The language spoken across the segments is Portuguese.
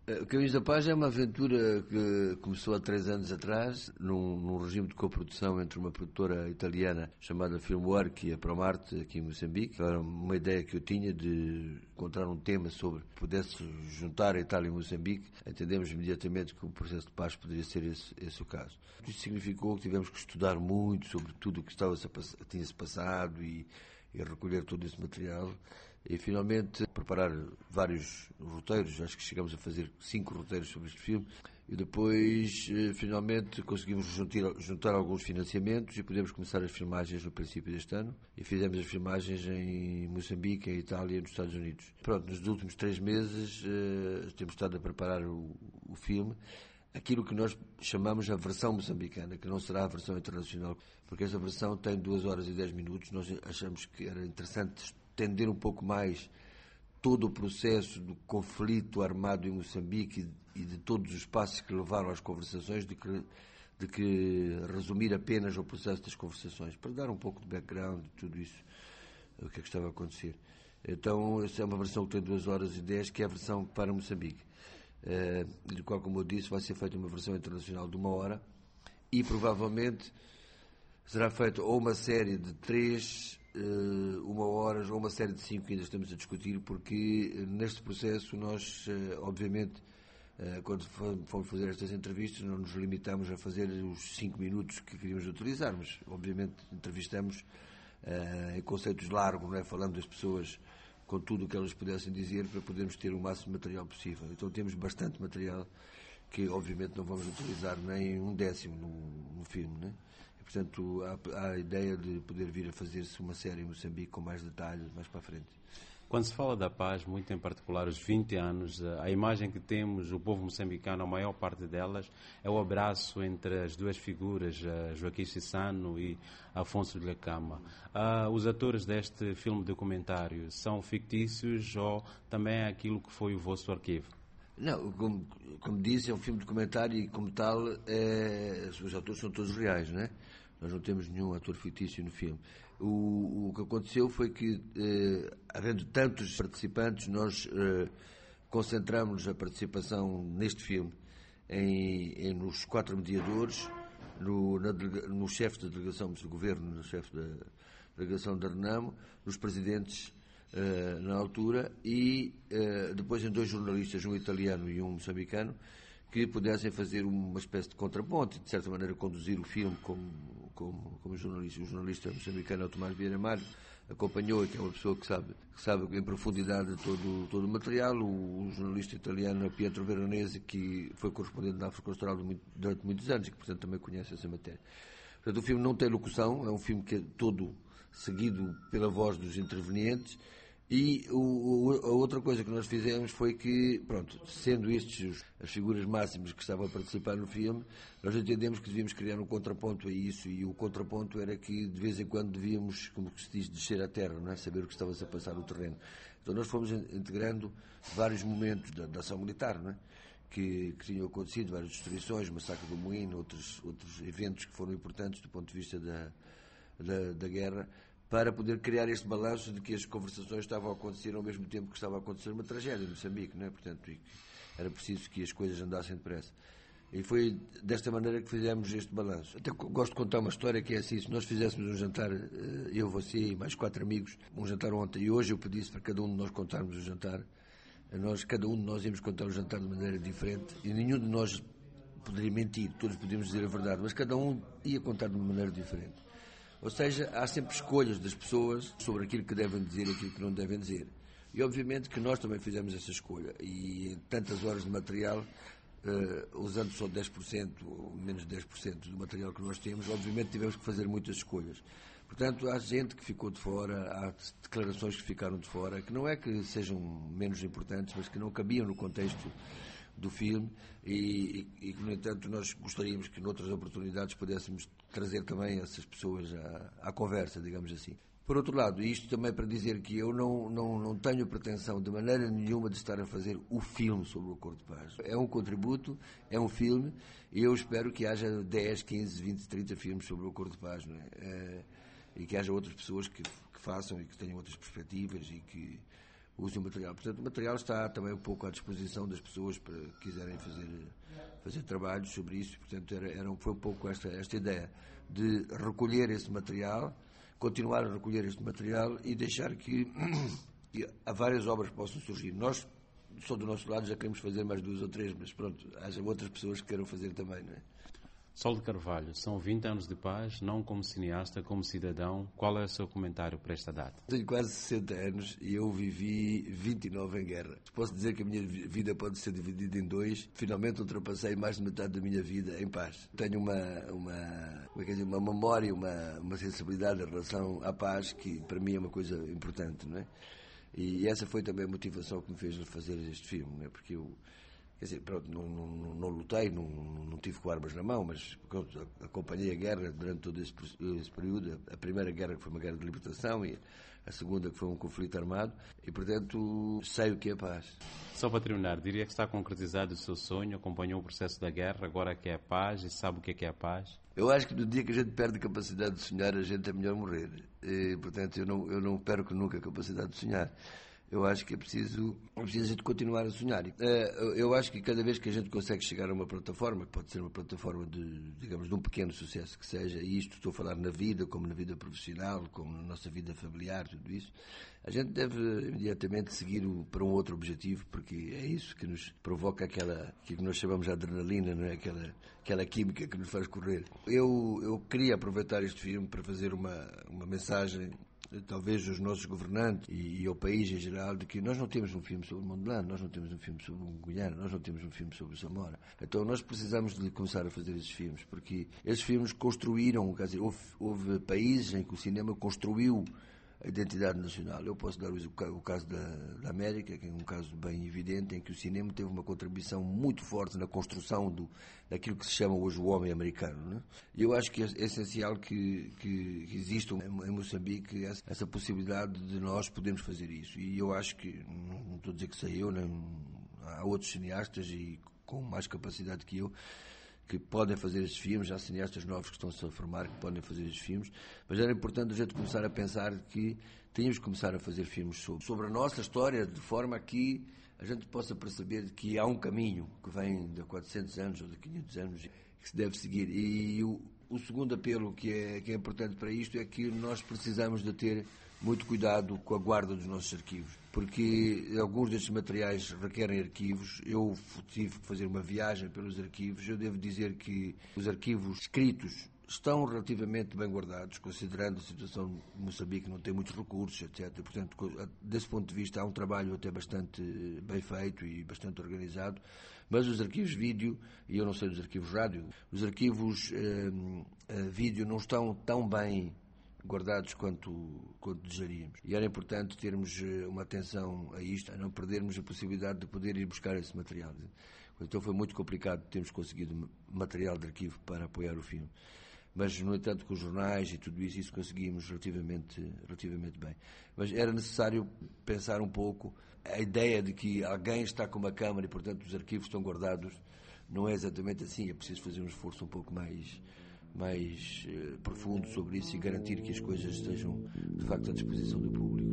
O Caminhos da Paz é uma aventura que começou há 3 anos atrás, num regime de coprodução entre uma produtora italiana chamada Filmwork e a Promarte, aqui em Moçambique. Era uma ideia que eu tinha de encontrar um tema sobre que pudesse juntar a Itália e Moçambique. Entendemos imediatamente que o processo de paz poderia ser esse o caso. Isso significou que tivemos que estudar muito sobre tudo o que tinha-se passado e recolher todo esse material e finalmente preparar vários roteiros. Acho que chegamos a fazer 5 roteiros sobre este filme e depois finalmente conseguimos juntar alguns financiamentos e podemos começar as filmagens no princípio deste ano, e fizemos as filmagens em Moçambique, em Itália e nos Estados Unidos. Pronto, nos últimos 3 meses temos estado a preparar o filme, aquilo que nós chamamos a versão moçambicana, que não será a versão internacional, porque esta versão tem 2 horas e 10 minutos. Nós achamos que era interessante estender um pouco mais todo o processo do conflito armado em Moçambique e de todos os passos que levaram às conversações, de que resumir apenas o processo das conversações, para dar um pouco de background de tudo isso, o que é que estava a acontecer. Então, essa é uma versão que tem 2 horas e 10, que é a versão para Moçambique. De qual, como eu disse, vai ser feita uma versão internacional de 1 hora e provavelmente será feita ou uma série de 3 1 horas ou uma série de 5 que ainda estamos a discutir, porque neste processo nós, obviamente, quando fomos fazer estas entrevistas, não nos limitamos a fazer os 5 minutos que queríamos utilizar, mas obviamente entrevistamos em conceitos largos, não é? Falando das pessoas com tudo o que elas pudessem dizer, para podermos ter o máximo de material possível. Então temos bastante material que obviamente não vamos utilizar nem 1/10 no filme, né? E, portanto há a ideia de poder vir a fazer-se uma série em Moçambique com mais detalhes mais para a frente. Quando se fala da paz, muito em particular os 20 anos, a imagem que temos, o povo moçambicano, a maior parte delas, é o abraço entre as duas figuras, Joaquim Chissano e Afonso de Lacama. Os atores deste filme documentário são fictícios ou também é aquilo que foi o vosso arquivo? Não, como disse, é um filme documentário e, como tal, os atores são todos reais, não é? Nós não temos nenhum ator fictício no filme. O que aconteceu foi que, havendo tantos participantes, nós concentramos a participação neste filme nos 4 mediadores, no chefe da delegação do governo, no chefe da delegação da Renamo, nos presidentes na altura e depois em 2 jornalistas, um italiano e um moçambicano, que pudessem fazer uma espécie de contraponto e, de certa maneira, conduzir o filme como jornalista. O jornalista moçambicano, o Tomás Vieira Mário, acompanhou, que é uma pessoa que sabe em profundidade todo o material. O jornalista italiano, Pietro Veronese, que foi correspondente da África Austral durante muitos anos e que, portanto, também conhece essa matéria. Portanto, o filme não tem locução, é um filme que é todo seguido pela voz dos intervenientes. E a outra coisa que nós fizemos foi que, pronto, sendo estes as figuras máximas que estavam a participar no filme, nós entendemos que devíamos criar um contraponto a isso, e o contraponto era que de vez em quando devíamos, como se diz, descer à terra, não é? Saber o que estava-se a passar no terreno. Então nós fomos integrando vários momentos da ação militar, não é? Que tinham acontecido, várias destruições, o massacre do Moinho, outros eventos que foram importantes do ponto de vista da guerra, para poder criar este balanço de que as conversações estavam a acontecer ao mesmo tempo que estava a acontecer uma tragédia em Moçambique, não é? Portanto, era preciso que as coisas andassem depressa. E foi desta maneira que fizemos este balanço. Até gosto de contar uma história que é assim: se nós fizéssemos um jantar, eu, você e mais 4 amigos, um jantar ontem, e hoje eu pedisse para cada um de nós contarmos o jantar, cada um de nós íamos contar o jantar de maneira diferente, e nenhum de nós poderia mentir, todos podíamos dizer a verdade, mas cada um ia contar de uma maneira diferente. Ou seja, há sempre escolhas das pessoas sobre aquilo que devem dizer e aquilo que não devem dizer. E obviamente que nós também fizemos essa escolha. E em tantas horas de material, usando só 10% ou menos de 10% do material que nós temos, obviamente tivemos que fazer muitas escolhas. Portanto, há gente que ficou de fora, há declarações que ficaram de fora, que não é que sejam menos importantes, mas que não cabiam no contexto do filme e que, no entanto, nós gostaríamos que noutras oportunidades pudéssemos trazer também essas pessoas à conversa, digamos assim. Por outro lado, isto também para dizer que eu não tenho pretensão de maneira nenhuma de estar a fazer o filme sobre o Acordo de Paz. É um contributo, é um filme, e eu espero que haja 10, 15, 20, 30 filmes sobre o Acordo de Paz, não é? E que haja outras pessoas que façam e que tenham outras perspectivas e que usem o material. Portanto, o material está também um pouco à disposição das pessoas para que quiserem fazer trabalhos sobre isso. Portanto, foi um pouco esta ideia de recolher esse material, continuar a recolher este material e deixar que há várias obras que possam surgir. Nós, só do nosso lado, já queremos fazer mais 2 ou 3, mas pronto, haja outras pessoas que queiram fazer também, não é? Sol de Carvalho, são 20 anos de paz, não como cineasta, como cidadão. Qual é o seu comentário para esta data? Tenho quase 60 anos e eu vivi 29 em guerra. Posso dizer que a minha vida pode ser dividida em 2. Finalmente ultrapassei mais de metade da minha vida em paz. Tenho uma memória, uma sensibilidade em relação à paz que para mim é uma coisa importante, não é? E essa foi também a motivação que me fez fazer este filme, não é? Porque eu, quer dizer, pronto, não lutei, não tive com armas na mão, mas pronto, acompanhei a guerra durante todo esse período. A primeira guerra que foi uma guerra de libertação e a segunda que foi um conflito armado e, portanto, sei o que é paz. Só para terminar, diria que está concretizado o seu sonho, acompanhou o processo da guerra, agora que é paz e sabe o que é a paz? Eu acho que no dia que a gente perde a capacidade de sonhar, a gente é melhor morrer. E, portanto, eu não perco nunca a capacidade de sonhar. Eu acho que é preciso a gente continuar a sonhar. Eu acho que cada vez que a gente consegue chegar a uma plataforma, que pode ser uma plataforma de um pequeno sucesso que seja, e isto estou a falar na vida, como na vida profissional, como na nossa vida familiar, tudo isso, a gente deve imediatamente seguir para um outro objetivo, porque é isso que nos provoca aquela que nós chamamos de adrenalina, não é? Aquela química que nos faz correr. Eu queria aproveitar este filme para fazer uma mensagem, talvez aos nossos governantes e ao país em geral, de que nós não temos um filme sobre o Mont Blanc, nós não temos um filme sobre o Guiana, nós não temos um filme sobre o Zamora. Então nós precisamos de começar a fazer esses filmes, porque esses filmes construíram, quer dizer, houve países em que o cinema construiu a identidade nacional. Eu posso dar o caso da América, que é um caso bem evidente, em que o cinema teve uma contribuição muito forte na construção daquilo que se chama hoje o homem americano, né? E eu acho que é essencial que exista em Moçambique essa possibilidade de nós podermos fazer isso. E eu acho que, não estou a dizer que sei eu, nem há outros cineastas e com mais capacidade que eu, que podem fazer estes filmes, há cineastas novos que estão-se a formar que podem fazer estes filmes, mas era importante a gente começar a pensar que tínhamos que começar a fazer filmes sobre a nossa história, de forma que a gente possa perceber que há um caminho que vem de 400 anos ou de 500 anos que se deve seguir. E o segundo apelo que é importante para isto é que nós precisamos de ter muito cuidado com a guarda dos nossos arquivos, porque alguns destes materiais requerem arquivos. Eu tive que fazer uma viagem pelos arquivos. Eu devo dizer que os arquivos escritos estão relativamente bem guardados, considerando a situação de Moçambique, não tem muitos recursos, etc. Portanto, desse ponto de vista, há um trabalho até bastante bem feito e bastante organizado. Mas os arquivos vídeo, e eu não sei dos arquivos rádio, os arquivos vídeo não estão tão bem guardados quanto desejaríamos. E era importante termos uma atenção a isto, a não perdermos a possibilidade de poder ir buscar esse material. Então foi muito complicado termos conseguido material de arquivo para apoiar o filme. Mas, no entanto, com os jornais e tudo isso conseguimos relativamente bem. Mas era necessário pensar um pouco. A ideia de que alguém está com uma câmara e, portanto, os arquivos estão guardados, não é exatamente assim. É preciso fazer um esforço um pouco mais profundo sobre isso e garantir que as coisas estejam, de facto, à disposição do público.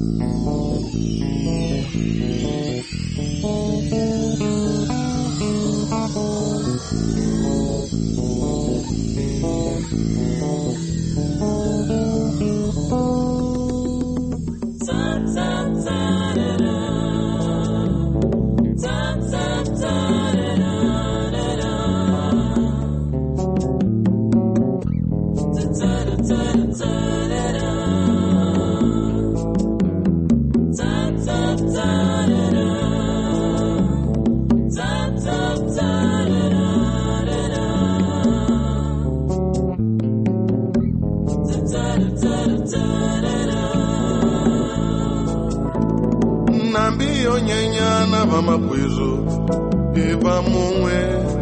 Nambio nyenyana vama kwezo eva mumwe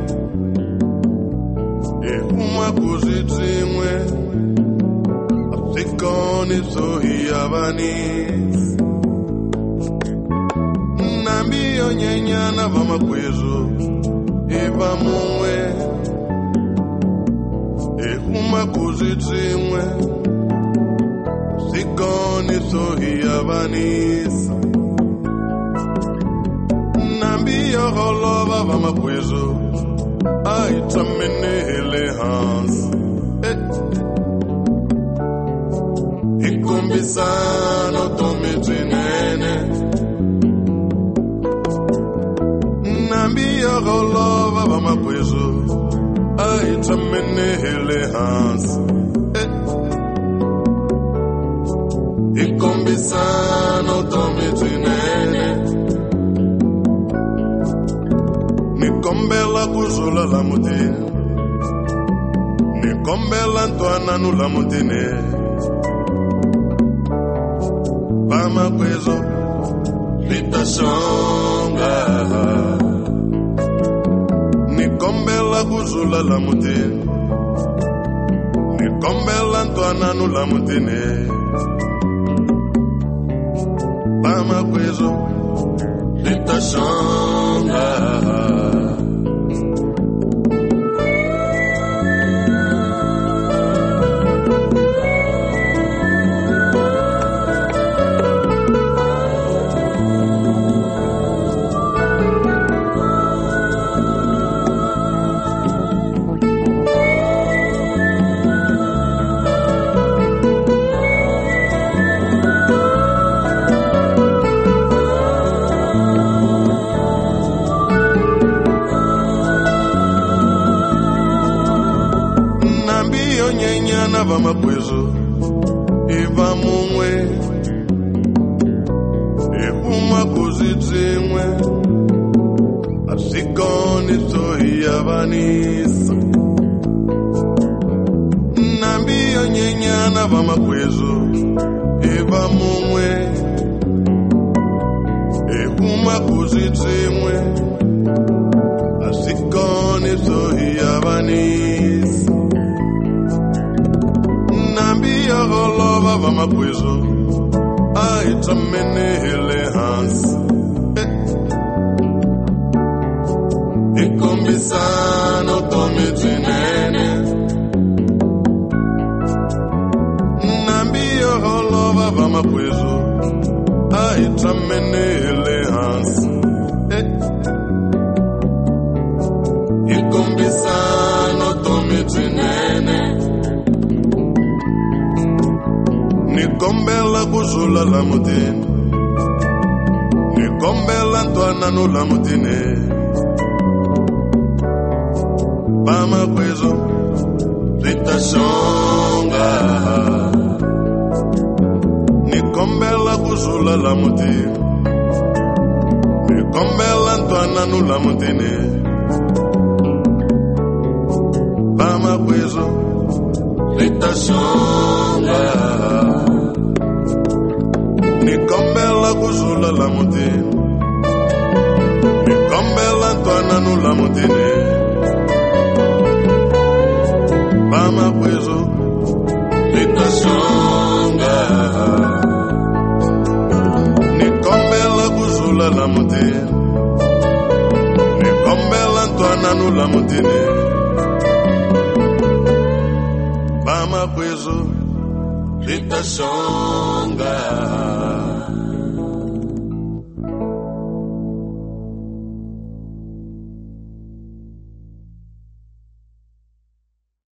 ehuma kuzitimwe asikoni sohiavanis. Nambio nyenyana vama kwezo eva mumwe ehuma kuzitimwe asikoni sohiavanis. Nambio holova vama kwezo aitamene hele hans ikumbisano tomitinene. Nambio holova vama kwezo aitamene hele hans ikumbisano tomitinene. Nikombela kuzula la mutine, nikombela ntwana nula mutine. Vama kwezo litashonga. Nikombela kuzula la mutine, nikombela ntwana nula mutine. Vama kwezo litashonga. Nyenyana vama kwezo eva mumwe ehuma kuzitimwe asikoni sohiavanis. Nambio nyenyana vama kwezo eva mumwe ehuma kuzitimwe asikoni sohiavanis. Nambio holova vama kwezo aitamene hele hans ikumbisano tomitinene. Nambio holova vama kwezo aitamene hele hans ikumbisano tomitinene. Nikombela kuzula la mutine, nikombela ntwana nula mutine. Vama kwezo litashonga. Nikombela kuzula la mutine, nikombela ntwana nula mutine. Vama kwezo litashonga. Nikombela kuzula la mutine, nikombela ntwana nula mutine. Vama kwezo litashonga. Nikombela kuzula la mutine, nikombela ntwana nula mutine. Vama kwezo litashonga.